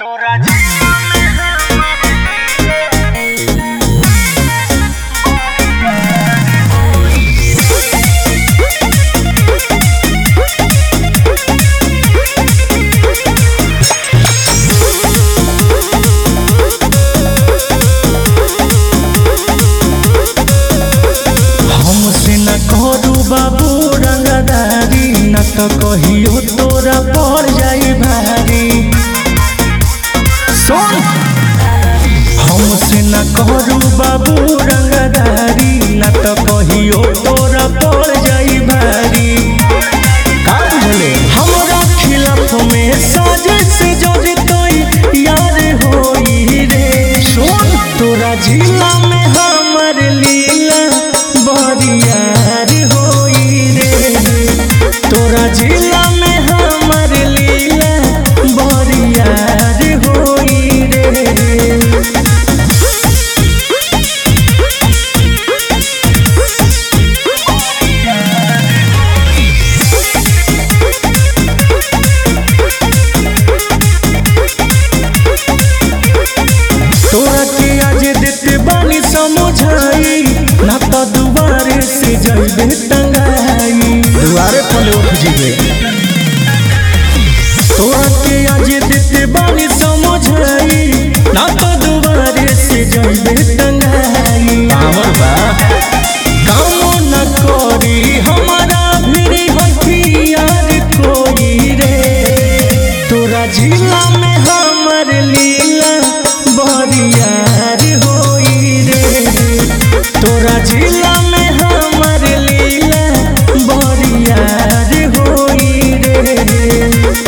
तोरा हमसे न करू बाबू रंगदारी, न तो कहियो तोरा पड़ जाई भारी। सुन, हमसे न करू बाबू रंगदारी, न तो कहियो तोरा पड़ जाई भारी। का बुझले हमरा खिलाफ में साजिश जड़तई यार होई रे। सुन, तोरा जिला में हमर लीला बरियार होई रे। तोरा जिला में हमर लीला बरियार होई रे। तोरा के आज देते बानी समझाई, ना तो दुबारे से जइबे टंगाई। दुआरे पर उठ जीबे। तोरा के आज देते बानी समझाई, ना तो दुबारे से जइबे टंगाई। हमर बा काम न करी हमारा भी हथियार कोई रे। तोरा जिला में हमर लीला बरियार होई रे। तोरा जिला में हमर लीला बरियार होई रे।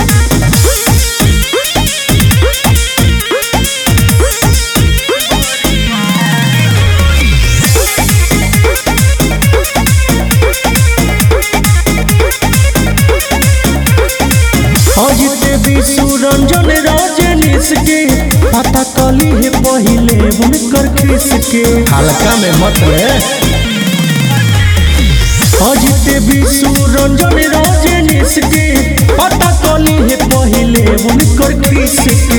अजिते विशु रंजन राजनीश के पता कली है पहिले हुनकर खिस के। हल्का में मत ले। अजिते विशु रंजन राजनीश के पता कली है पहिले हुनकर खिस